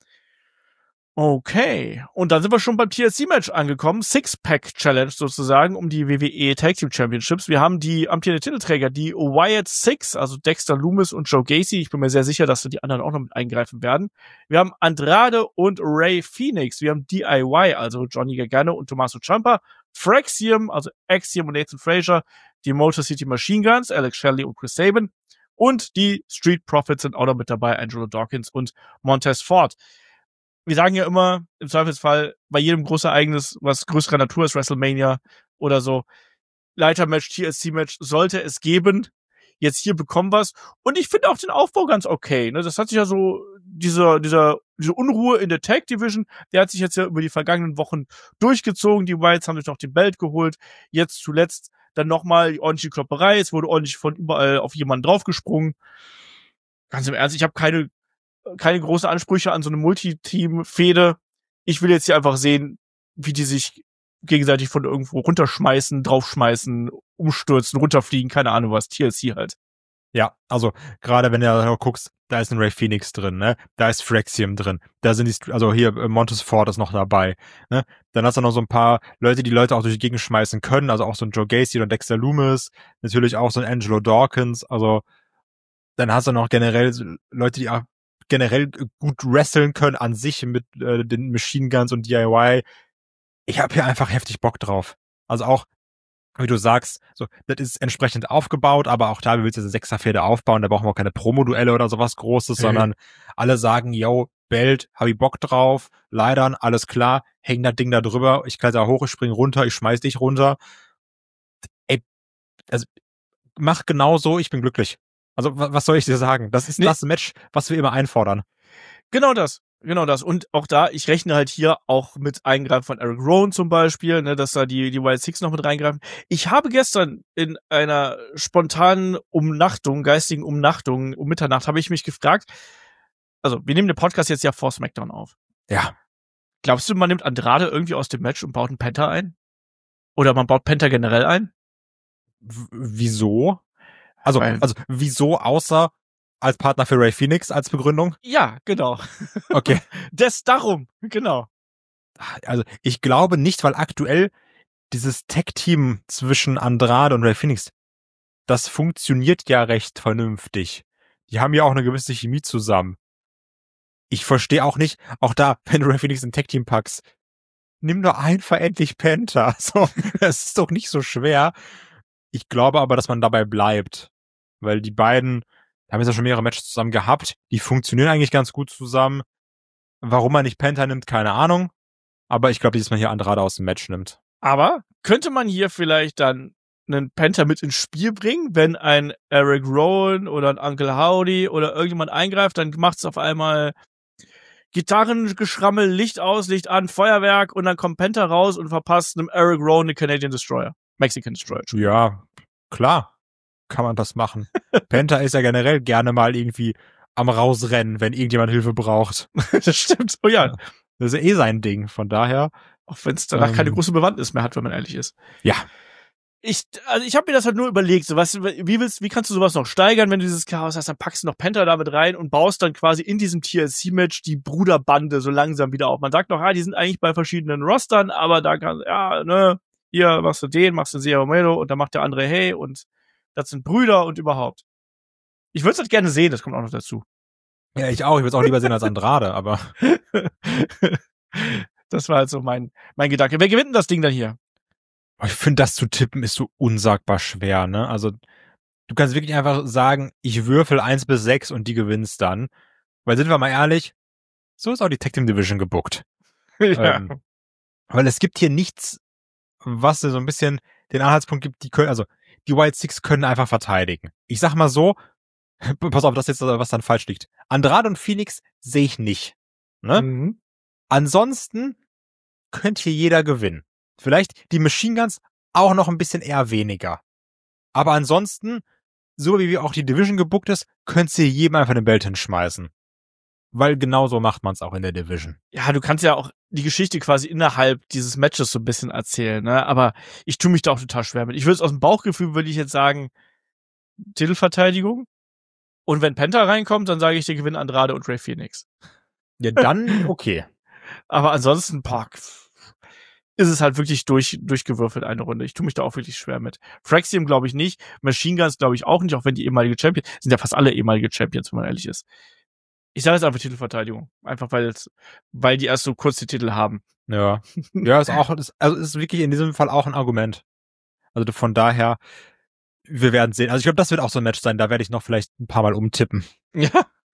Okay. Und dann sind wir schon beim T L C-Match angekommen. Six-Pack-Challenge sozusagen um die W W E Tag Team Championships. Wir haben die amtierenden Titelträger, die Wyatt Six, also Dexter Lumis und Joe Gacy. Ich bin mir sehr sicher, dass die anderen auch noch mit eingreifen werden. Wir haben Andrade und Ray Phoenix. Wir haben D I Y, also Johnny Gargano und Tommaso Ciampa. Fraxium, also Axiom und Nathan Frazier. Die Motor City Machine Guns, Alex Shelley und Chris Sabin. Und die Street Profits sind auch noch mit dabei, Angelo Dawkins und Montez Ford. Wir sagen ja immer, im Zweifelsfall, bei jedem Großereignis, was größerer Natur ist, WrestleMania oder so, Leitermatch, T L C-Match, sollte es geben. Jetzt hier bekommen wir's. Und ich finde auch den Aufbau ganz okay. Ne? Das hat sich ja so, dieser, dieser, diese Unruhe in der Tag Division, der hat sich jetzt ja über die vergangenen Wochen durchgezogen. Die Wyatts haben sich noch den Belt geholt. Jetzt zuletzt dann nochmal die ordentliche Klopperei. Es wurde ordentlich von überall auf jemanden draufgesprungen. Ganz im Ernst, ich habe keine keine großen Ansprüche an so eine Multiteam-Fehde. Ich will jetzt hier einfach sehen, wie die sich gegenseitig von irgendwo runterschmeißen, draufschmeißen, umstürzen, runterfliegen, keine Ahnung was, T L C halt. Ja, also gerade wenn du da guckst, da ist ein Ray Phoenix drin, ne? Da ist Fraxium drin. Da sind die, also hier Montez Ford ist noch dabei, ne? Dann hast du noch so ein paar Leute, die Leute auch durch die Gegend schmeißen können, also auch so ein Joe Gacy oder Dexter Lumis, natürlich auch so ein Angelo Dawkins, also dann hast du noch generell Leute, die auch generell gut wresteln können an sich mit äh, den Machine Guns und D I Y. Ich habe hier einfach heftig Bock drauf. Also auch, wie du sagst, so das ist entsprechend aufgebaut, aber auch da willst du eine Sechserfehde aufbauen, da brauchen wir auch keine Promo-Duelle oder sowas Großes, mhm. sondern alle sagen, yo, Belt, hab ich Bock drauf, Leitern, alles klar, häng das Ding da drüber, ich kletter hoch, ich spring runter, ich schmeiß dich runter. Ey, also mach genau so, ich bin glücklich. Also, was soll ich dir sagen? Das ist nee. das Match, was wir immer einfordern. Genau das. Genau das. Und auch da, ich rechne halt hier auch mit Eingreifen von Eric Rowan zum Beispiel, ne, dass da die, die Wild Six noch mit reingreifen. Ich habe gestern in einer spontanen Umnachtung, geistigen Umnachtung, um Mitternacht, habe ich mich gefragt, also, wir nehmen den Podcast jetzt ja vor SmackDown auf. Ja. Glaubst du, man nimmt Andrade irgendwie aus dem Match und baut einen Penta ein? Oder man baut Penta generell ein? W- wieso? Also, also wieso außer als Partner für Ray Phoenix als Begründung? Ja, genau. Okay. Das darum, genau. Also ich glaube nicht, weil aktuell dieses Tag-Team zwischen Andrade und Ray Phoenix, das funktioniert ja recht vernünftig. Die haben ja auch eine gewisse Chemie zusammen. Ich verstehe auch nicht, auch da, wenn du Ray Phoenix in Tag-Team packst, nimm doch einfach endlich Penta. So, das ist doch nicht so schwer. Ich glaube aber, dass man dabei bleibt. Weil die beiden haben jetzt ja schon mehrere Matches zusammen gehabt. Die funktionieren eigentlich ganz gut zusammen. Warum man nicht Penta nimmt, keine Ahnung. Aber ich glaube, diesmal hier Andrade aus dem Match nimmt. Aber könnte man hier vielleicht dann einen Penta mit ins Spiel bringen, wenn ein Eric Rowan oder ein Uncle Howdy oder irgendjemand eingreift, dann macht's auf einmal Gitarrengeschrammel, Licht aus, Licht an, Feuerwerk und dann kommt Penta raus und verpasst einem Eric Rowan den Canadian Destroyer. Mexican Destroyer. Ja, klar. Kann man das machen. Penta ist ja generell gerne mal irgendwie am Rausrennen, wenn irgendjemand Hilfe braucht. Das stimmt. Oh ja. Das ist ja eh sein Ding. Von daher. Auch wenn es danach ähm, keine große Bewandtnis mehr hat, wenn man ehrlich ist. Ja. Ich, also ich habe mir das halt nur überlegt, so was, wie willst, wie kannst du sowas noch steigern, wenn du dieses Chaos hast, dann packst du noch Penta damit rein und baust dann quasi in diesem T L C-Match die Bruderbande so langsam wieder auf. Man sagt noch, ah, die sind eigentlich bei verschiedenen Rostern, aber da kann, ja, ne, hier machst du den, machst du Zero Melo und dann macht der andere hey und das sind Brüder und überhaupt. Ich würde es halt gerne sehen, das kommt auch noch dazu. Ja, ich auch, ich würde es auch lieber sehen als Andrade, aber. Das war halt so mein, mein Gedanke. Wer gewinnt denn das Ding dann hier? Ich finde, das zu tippen ist so unsagbar schwer, ne? Also, du kannst wirklich einfach sagen, ich würfel eins bis sechs und die gewinnst dann. Weil, sind wir mal ehrlich, so ist auch die Tag Team Division gebuckt. Ja. Ähm, weil es gibt hier nichts, was so ein bisschen den Anhaltspunkt gibt, die können, also, die White Six können einfach verteidigen. Ich sag mal so, pass auf, das jetzt, was dann falsch liegt. Andrade und Phoenix sehe ich nicht. Ne? Mhm. Ansonsten könnte hier jeder gewinnen. Vielleicht die Machine Guns auch noch ein bisschen eher weniger. Aber ansonsten, so wie auch die Division gebuckt ist, könntest du jedem einfach den Belt hinschmeißen. Weil genau so macht man es auch in der Division. Ja, du kannst ja auch die Geschichte quasi innerhalb dieses Matches so ein bisschen erzählen, ne? Aber ich tue mich da auch total schwer mit. Ich würde es aus dem Bauchgefühl, würde ich jetzt sagen, Titelverteidigung. Und wenn Penta reinkommt, dann sage ich, der gewinnt Andrade und Rey Phoenix. Ja, dann okay. Aber ansonsten, boah, ist es halt wirklich durch, durchgewürfelt eine Runde. Ich tue mich da auch wirklich schwer mit. Fraxium glaube ich nicht. Machine Guns glaube ich auch nicht, auch wenn die ehemalige Champions, sind ja fast alle ehemalige Champions, wenn man ehrlich ist. Ich sage jetzt einfach Titelverteidigung. Einfach weil, weil die erst so kurz die Titel haben. Ja. Ja, ist auch, ist, also ist wirklich in diesem Fall auch ein Argument. Also von daher, wir werden sehen. Also ich glaube, das wird auch so ein Match sein. Da werde ich noch vielleicht ein paar Mal umtippen. Ja.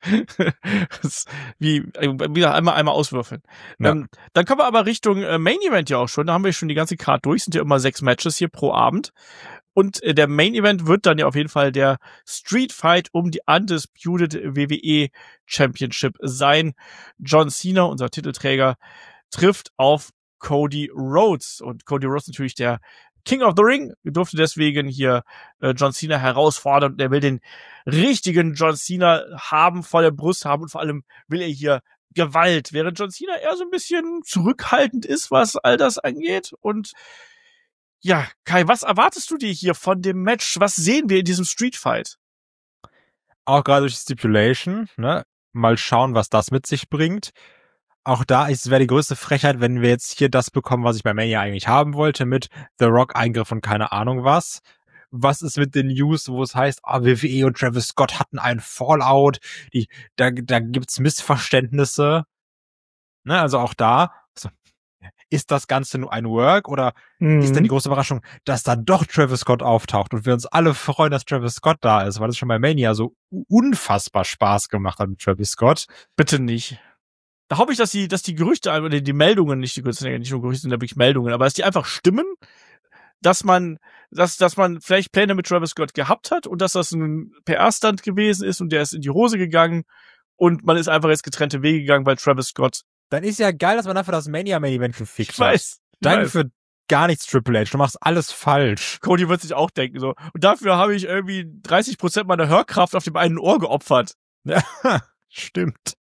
wie, wieder einmal, einmal auswürfeln. Ja. Ähm, dann kommen wir aber Richtung äh, Main Event ja auch schon. Da haben wir schon die ganze Card durch. Sind ja immer sechs Matches hier pro Abend. Und äh, der Main Event wird dann ja auf jeden Fall der Street Fight um die Undisputed W W E Championship sein. John Cena, unser Titelträger, trifft auf Cody Rhodes. Und Cody Rhodes natürlich der King of the Ring, durfte deswegen hier äh, John Cena herausfordern und er will den richtigen John Cena haben, vor der Brust haben und vor allem will er hier Gewalt, während John Cena eher so ein bisschen zurückhaltend ist, was all das angeht. Und ja, Kai, was erwartest du dir hier von dem Match? Was sehen wir in diesem Street Fight? Auch gerade durch die Stipulation, ne? Mal schauen, was das mit sich bringt. Auch da ist es wäre die größte Frechheit, wenn wir jetzt hier das bekommen, was ich bei Mania eigentlich haben wollte, mit The Rock Eingriff und keine Ahnung was. Was ist mit den News, wo es heißt, ah, W W E und Travis Scott hatten einen Fallout, die, da, da gibt's Missverständnisse. Ne, also auch da, so, ist das Ganze nur ein Work oder mhm. ist denn die große Überraschung, dass da doch Travis Scott auftaucht und wir uns alle freuen, dass Travis Scott da ist, weil es schon bei Mania so unfassbar Spaß gemacht hat mit Travis Scott. Bitte nicht. Da hoffe ich, dass die, dass die Gerüchte, oder die Meldungen, nicht die Gerüchte, nicht nur Gerüchte, sind ja wirklich Meldungen, aber dass die einfach stimmen, dass man, dass, dass man vielleicht Pläne mit Travis Scott gehabt hat und dass das ein P R-Stunt gewesen ist und der ist in die Hose gegangen und man ist einfach jetzt getrennte Wege gegangen, weil Travis Scott. Dann ist ja geil, dass man dafür das Mania-Main-Event gefixt hat. Ich weiß. Danke für gar nichts, Triple H. Du machst alles falsch. Cody wird sich auch denken, so. Und dafür habe ich irgendwie dreißig Prozent meiner Hörkraft auf dem einen Ohr geopfert. Ja, stimmt.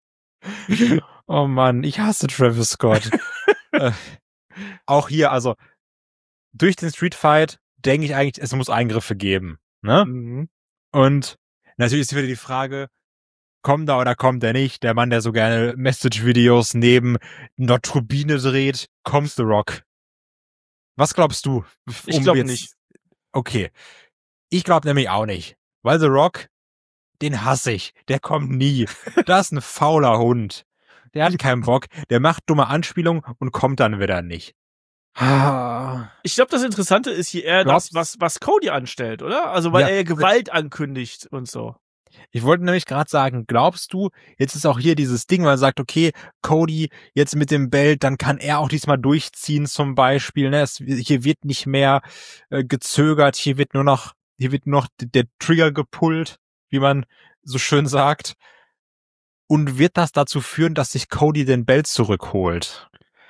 Oh Mann, ich hasse Travis Scott. äh, auch hier, also durch den Street Fight denke ich eigentlich, es muss Eingriffe geben. Ne? Mhm. Und natürlich ist wieder die Frage, kommt er oder kommt er nicht? Der Mann, der so gerne Message-Videos neben einer Turbine dreht, kommt The Rock. Was glaubst du? Um ich glaube jetzt... nicht. Okay. Ich glaube nämlich auch nicht. Weil The Rock, den hasse ich. Der kommt nie. Das ist ein fauler Hund. Der hat keinen Bock. Der macht dumme Anspielungen und kommt dann wieder nicht. Ich glaube, das Interessante ist hier eher Glaubst? das, was, was Cody anstellt, oder? Also, weil Ja. er Gewalt ankündigt und so. Ich wollte nämlich gerade sagen, glaubst du, jetzt ist auch hier dieses Ding, weil er sagt, okay, Cody jetzt mit dem Belt, dann kann er auch diesmal durchziehen zum Beispiel. Ne? Es, hier wird nicht mehr äh, gezögert, hier wird nur noch, hier wird nur noch der Trigger gepullt, wie man so schön sagt. Und wird das dazu führen, dass sich Cody den Belt zurückholt?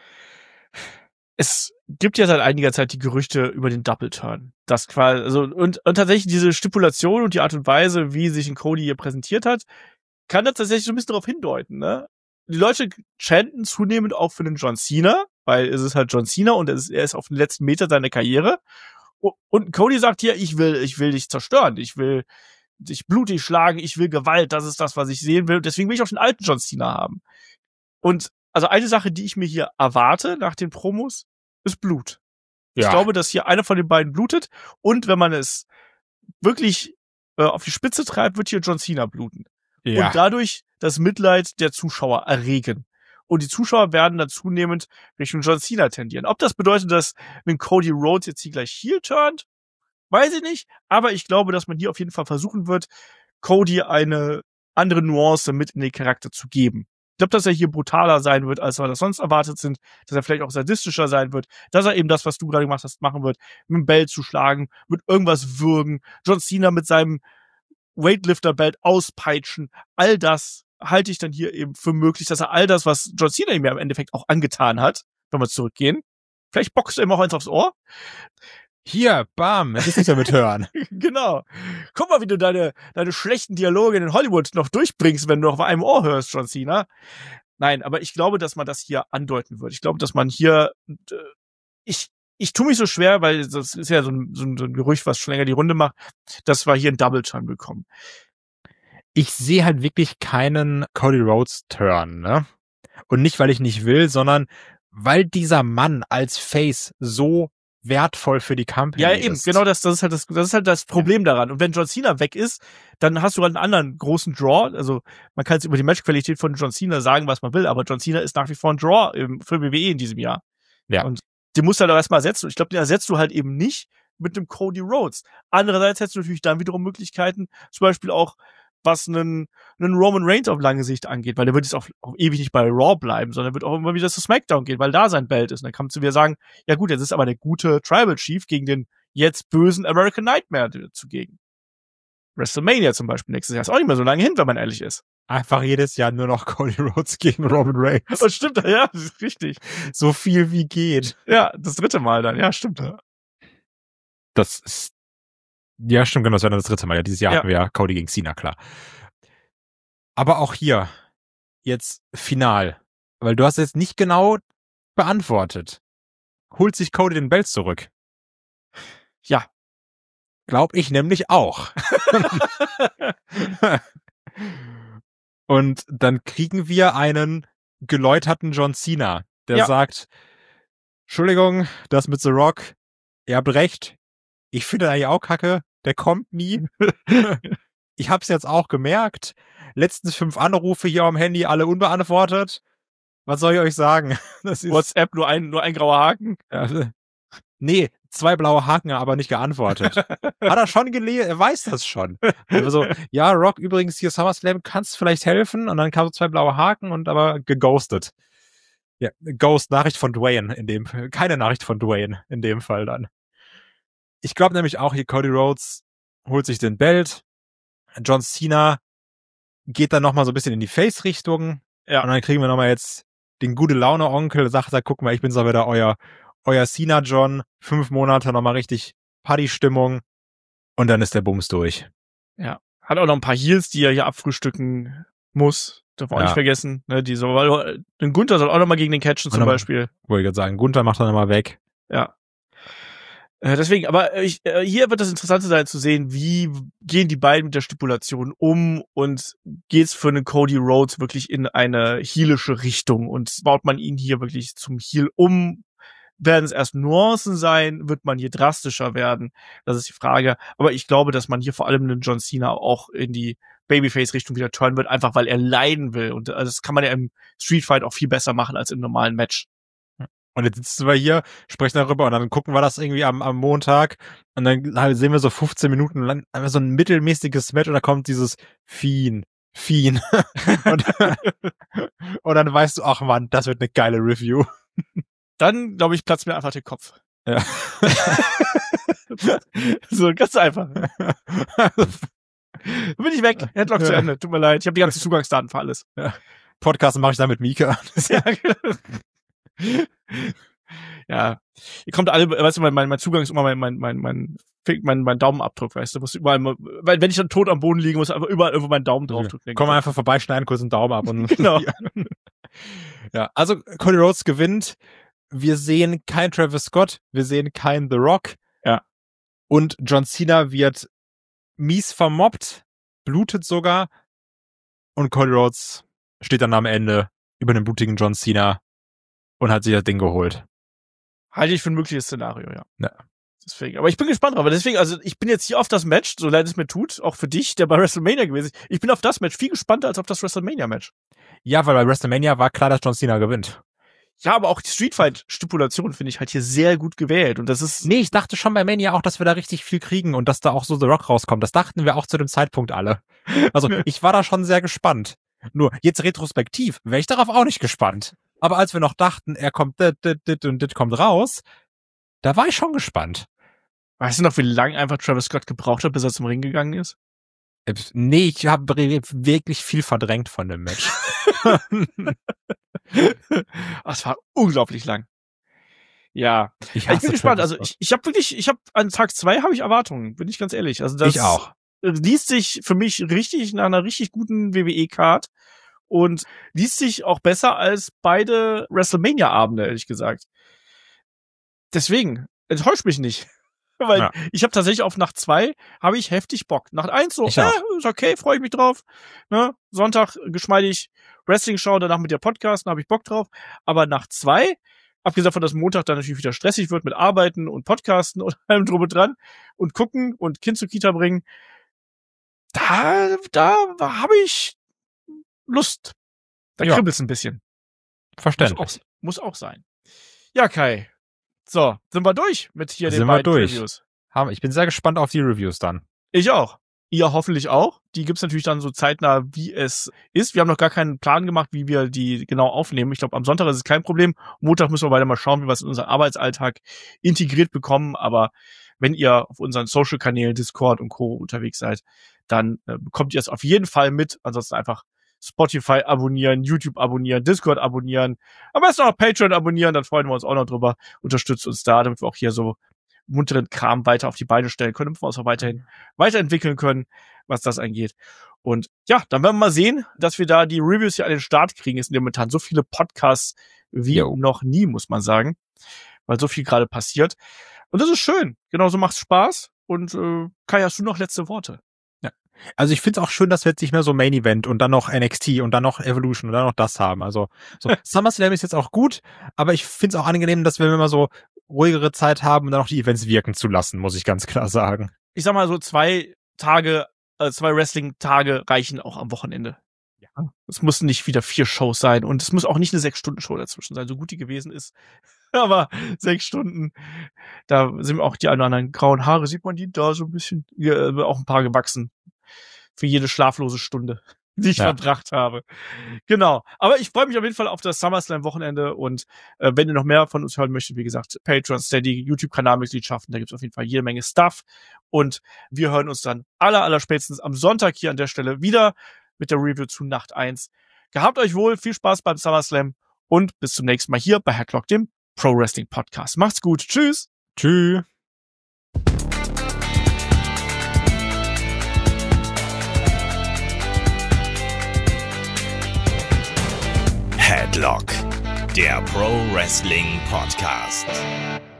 Es gibt ja seit einiger Zeit die Gerüchte über den Double Turn. Das quasi, also, und, und tatsächlich diese Stipulation und die Art und Weise, wie sich ein Cody hier präsentiert hat, kann das tatsächlich so ein bisschen darauf hindeuten, ne? Die Leute chanten zunehmend auch für den John Cena, weil es ist halt John Cena und er ist, er ist auf den letzten Meter seiner Karriere. Und Cody sagt hier, ich will, ich will dich zerstören, ich will dich blutig schlagen, ich will Gewalt, das ist das, was ich sehen will. Deswegen will ich auch den alten John Cena haben. Und also eine Sache, die ich mir hier erwarte nach den Promos, ist Blut. Ja. Ich glaube, dass hier einer von den beiden blutet und wenn man es wirklich äh, auf die Spitze treibt, wird hier John Cena bluten. Ja. Und dadurch das Mitleid der Zuschauer erregen. Und die Zuschauer werden dann zunehmend Richtung John Cena tendieren. Ob das bedeutet, dass wenn Cody Rhodes jetzt hier gleich heel turnt, weiß ich nicht. Aber ich glaube, dass man hier auf jeden Fall versuchen wird, Cody eine andere Nuance mit in den Charakter zu geben. Ich glaube, dass er hier brutaler sein wird, als wir das sonst erwartet sind, dass er vielleicht auch sadistischer sein wird, dass er eben das, was du gerade gemacht hast, machen wird, mit dem Belt zu schlagen, mit irgendwas würgen, John Cena mit seinem Weightlifter-Belt auspeitschen. All das halte ich dann hier eben für möglich, dass er all das, was John Cena ihm ja im Endeffekt auch angetan hat, wenn wir zurückgehen, vielleicht boxt er ihm auch eins aufs Ohr. Hier, bam, das ist nicht damit hören. Genau. Guck mal, wie du deine, deine schlechten Dialoge in Hollywood noch durchbringst, wenn du auf einem Ohr hörst, John Cena. Nein, aber ich glaube, dass man das hier andeuten wird. Ich glaube, dass man hier, äh, ich, ich tue mich so schwer, weil das ist ja so ein, so ein, so ein Gerücht, was schon länger die Runde macht, dass wir hier einen Double Turn bekommen. Ich sehe halt wirklich keinen Cody Rhodes Turn, ne? Und nicht, weil ich nicht will, sondern weil dieser Mann als Face so wertvoll für die Company ja, eben, ist. Genau das, das ist halt das, das ist halt das Problem ja. daran. Und wenn John Cena weg ist, dann hast du halt einen anderen großen Draw. Also, man kann jetzt über die Matchqualität von John Cena sagen, was man will, aber John Cena ist nach wie vor ein Draw im, für W W E in diesem Jahr. Ja. Und den musst du halt auch erstmal ersetzen. Und ich glaube, den ersetzt du halt eben nicht mit dem Cody Rhodes. Andererseits hättest du natürlich dann wiederum Möglichkeiten, zum Beispiel auch, was einen, einen Roman Reigns auf lange Sicht angeht, weil der wird jetzt auch, auch ewig nicht bei Raw bleiben, sondern wird auch immer wieder zu SmackDown gehen, weil da sein Belt ist. Und dann kannst du wieder sagen, ja gut, jetzt ist aber der gute Tribal Chief gegen den jetzt bösen American Nightmare zugegen. WrestleMania zum Beispiel nächstes Jahr ist auch nicht mehr so lange hin, wenn man ehrlich ist. Einfach jedes Jahr nur noch Cody Rhodes gegen Roman Reigns. Das stimmt, ja, das ist richtig. So viel wie geht. Ja, das dritte Mal dann, ja, stimmt. Das ist Ja, stimmt, genau, das wäre dann das dritte Mal. Ja, dieses Jahr ja. hatten wir ja Cody gegen Cena, klar. Aber auch hier, jetzt final. Weil du hast jetzt nicht genau beantwortet. Holt sich Cody den Belt zurück? Ja. Glaub ich nämlich auch. Und dann kriegen wir einen geläuterten John Cena, der ja. sagt, Entschuldigung, das mit The Rock, ihr habt recht, ich finde eigentlich auch kacke, der kommt nie. Ich hab's jetzt auch gemerkt. Letztens fünf Anrufe hier am Handy, alle unbeantwortet. Was soll ich euch sagen? Das ist WhatsApp, nur ein, nur ein grauer Haken? Ja. Nee, zwei blaue Haken, aber nicht geantwortet. Hat er schon gelesen? Er weiß das schon. Also, ja, Rock, übrigens hier SummerSlam, kannst vielleicht helfen? Und dann kamen so zwei blaue Haken und aber geghostet. Ja, Ghost, Nachricht von Dwayne in dem Fall. Keine Nachricht von Dwayne in dem Fall dann. Ich glaube nämlich auch, hier Cody Rhodes holt sich den Belt. John Cena geht dann nochmal so ein bisschen in die Face-Richtung. Ja. Und dann kriegen wir nochmal jetzt den gute Laune-Onkel, sagt er, guck mal, ich bin so wieder euer, euer Cena John. Fünf Monate nochmal richtig Party-Stimmung. Und dann ist der Bums durch. Ja. Hat auch noch ein paar Heels, die er hier abfrühstücken muss. Darf man auch ja. nicht vergessen. Ne, die so, weil, den Gunther soll auch nochmal gegen den catchen zum Beispiel. Wollte ich gerade sagen, Gunther macht dann nochmal weg. Ja. Deswegen, aber ich, hier wird das Interessante sein zu sehen, wie gehen die beiden mit der Stipulation um und geht's für einen Cody Rhodes wirklich in eine heelische Richtung und baut man ihn hier wirklich zum Heel um? Werden es erst Nuancen sein? Wird man hier drastischer werden? Das ist die Frage. Aber ich glaube, dass man hier vor allem einen John Cena auch in die Babyface-Richtung wieder turnen wird, einfach weil er leiden will. Und das kann man ja im Street Fight auch viel besser machen als im normalen Match. Und jetzt sitzen wir hier, sprechen darüber und dann gucken wir das irgendwie am, am Montag und dann sehen wir so fünfzehn Minuten lang einfach so ein mittelmäßiges Match und da kommt dieses Fiend, Fiend. und, und dann weißt du, ach Mann, das wird eine geile Review. Dann, glaube ich, platzt mir einfach der Kopf. Ja. So, ganz einfach. Bin ich weg. Headlock ja. zu Ende. Tut mir leid. Ich habe die ganzen Zugangsdaten für alles. Ja. Podcast mache ich dann mit Mika. Ja, genau. Ja, ihr kommt alle, weißt du, mein, mein Zugang ist immer mein, mein, mein, mein, mein, mein Daumenabdruck, weißt du, muss überall, weil wenn ich dann tot am Boden liege, muss einfach überall irgendwo meinen Daumen draufdrücken. Komm einfach vorbei, schneiden kurz einen Daumen ab und genau. Ja, also Cody Rhodes gewinnt. Wir sehen kein Travis Scott, wir sehen kein The Rock. Ja. Und John Cena wird mies vermobbt, blutet sogar und Cody Rhodes steht dann am Ende über den blutigen John Cena und hat sich das Ding geholt. Halte ich für ein mögliches Szenario, ja. Ja. Deswegen, aber ich bin gespannt drauf. Deswegen, also ich bin jetzt hier auf das Match, so leid es mir tut, auch für dich, der bei WrestleMania gewesen ist. Ich bin auf das Match viel gespannter als auf das WrestleMania-Match. Ja, weil bei WrestleMania war klar, dass John Cena gewinnt. Ja, aber auch die Streetfight-Stipulation finde ich halt hier sehr gut gewählt. Und das ist. Nee, ich dachte schon bei Mania auch, dass wir da richtig viel kriegen und dass da auch so The Rock rauskommt. Das dachten wir auch zu dem Zeitpunkt alle. Also ich war da schon sehr gespannt. Nur jetzt retrospektiv wäre ich darauf auch nicht gespannt. Aber als wir noch dachten, er kommt dit, dit, dit und dit kommt raus, da war ich schon gespannt. Weißt du noch, wie lange einfach Travis Scott gebraucht hat, bis er zum Ring gegangen ist? Nee, ich habe wirklich viel verdrängt von dem Match. Es war unglaublich lang. Ja, ich, ich bin gespannt. Also ich, ich habe wirklich, ich habe an Tag zwei habe ich Erwartungen, bin ich ganz ehrlich. Also das ich auch. Liest sich für mich richtig nach einer richtig guten W W E-Card und liest sich auch besser als beide WrestleMania-Abende, ehrlich gesagt. Deswegen enttäuscht mich nicht. Weil ja. ich habe tatsächlich auf Nacht zwei habe ich heftig Bock. Nacht eins so, äh, ist okay, freue ich mich drauf. Ne? Sonntag geschmeidig Wrestling schauen, danach mit der Podcast, da habe ich Bock drauf. Aber Nacht zwei, abgesehen von, dass Montag dann natürlich wieder stressig wird mit Arbeiten und Podcasten und allem drum und dran und gucken und Kind zur Kita bringen, da, da habe ich Lust. Da ja. kribbelt's ein bisschen. Verständlich. Muss auch, muss auch sein. Ja, Kai. So, sind wir durch mit hier sind den wir beiden durch. Reviews. Ich bin sehr gespannt auf die Reviews dann. Ich auch. Ihr hoffentlich auch. Die gibt's natürlich dann so zeitnah, wie es ist. Wir haben noch gar keinen Plan gemacht, wie wir die genau aufnehmen. Ich glaube, am Sonntag ist es kein Problem. Montag müssen wir weiter mal schauen, wie wir es in unseren Arbeitsalltag integriert bekommen. Aber wenn ihr auf unseren Social-Kanälen, Discord und Co. unterwegs seid, dann äh, bekommt ihr es auf jeden Fall mit. Ansonsten einfach Spotify abonnieren, YouTube abonnieren, Discord abonnieren. Am besten auch Patreon abonnieren, dann freuen wir uns auch noch drüber. Unterstützt uns da, damit wir auch hier so munteren Kram weiter auf die Beine stellen können, damit wir uns auch weiterhin weiterentwickeln können, was das angeht. Und ja, dann werden wir mal sehen, dass wir da die Reviews hier an den Start kriegen. Es sind momentan so viele Podcasts wie jo. noch nie, muss man sagen, weil so viel gerade passiert. Und das ist schön. Genauso macht's Spaß. Und äh, Kai, hast du noch letzte Worte? Also ich finde es auch schön, dass wir jetzt nicht mehr so Main Event und dann noch N X T und dann noch Evolution und dann noch das haben. Also so SummerSlam ist jetzt auch gut, aber ich finde es auch angenehm, dass wir immer so ruhigere Zeit haben und dann auch die Events wirken zu lassen, muss ich ganz klar sagen. Ich sag mal so, zwei Tage, äh, zwei Wrestling-Tage reichen auch am Wochenende. Ja. Es müssen nicht wieder vier Shows sein und es muss auch nicht eine Sechs-Stunden-Show dazwischen sein, so gut die gewesen ist. Aber sechs Stunden, da sind auch die ein oder anderen grauen Haare, sieht man die da so ein bisschen, ja, auch ein paar gewachsen. Für jede schlaflose Stunde, die ich ja. verbracht habe. Genau. Aber ich freue mich auf jeden Fall auf das SummerSlam-Wochenende und äh, wenn ihr noch mehr von uns hören möchtet, wie gesagt, Patreon, Steady, YouTube-Kanalmitgliedschaften, da gibt's auf jeden Fall jede Menge Stuff und wir hören uns dann aller, aller spätestens am Sonntag hier an der Stelle wieder mit der Review zu Nacht eins. Gehabt euch wohl, viel Spaß beim SummerSlam und bis zum nächsten Mal hier bei Headlock, dem Pro Wrestling Podcast. Macht's gut. Tschüss. Tschüss. Headlock, der Pro Wrestling Podcast.